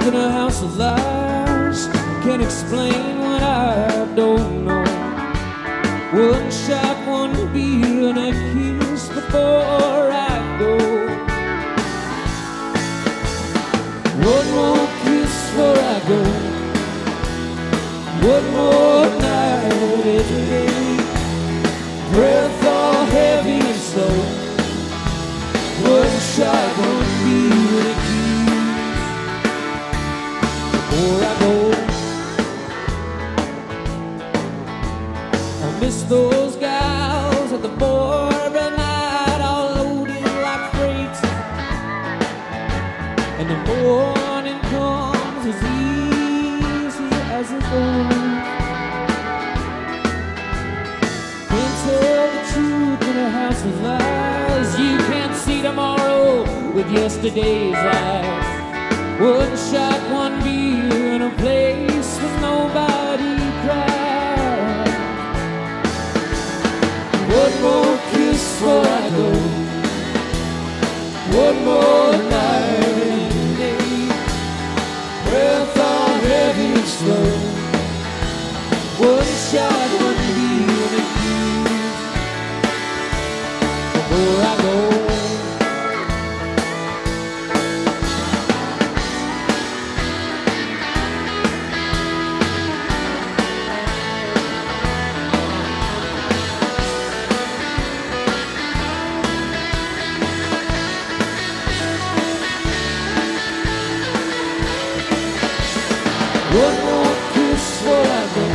in a house of lies. Can't explain what I don't know. One shot, one beer, and a kiss before I go. One more kiss before I go. One more night every day. Breath all heavy and slow. One shot, one beer, and a kiss before I go. I miss those gals at the bar every night, all loaded like freight. And the morning comes as easy as it goes. Can't tell the truth in a house of lies. You can't see tomorrow with yesterday's eyes. One shot, one beer in a place where nobody cries. One more kiss before I go. One more night and day. Breath all heavy and slow. One shot, one beer and a kiss before I go. One more kiss before I go.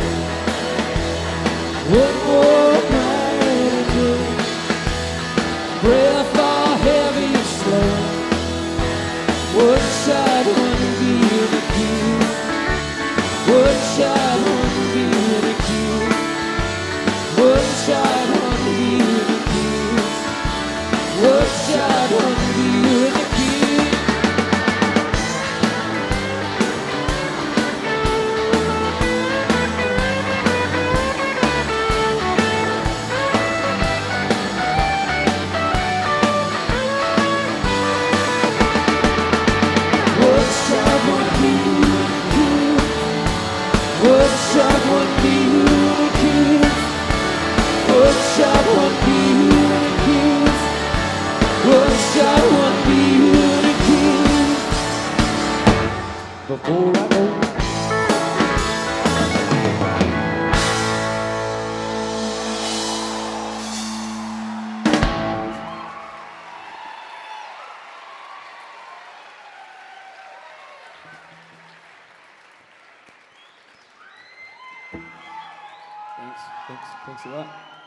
One more night and day. Breath all heavy and slow. One shot, one beer and a kiss. One shot, one beer and a kiss. One shot, one beer and a kiss. One shot, one beer and a kiss. One shot, one beer and a kiss. One shot, one beer and a kiss. One shot, one beer and a kiss before I go. Thanks a lot.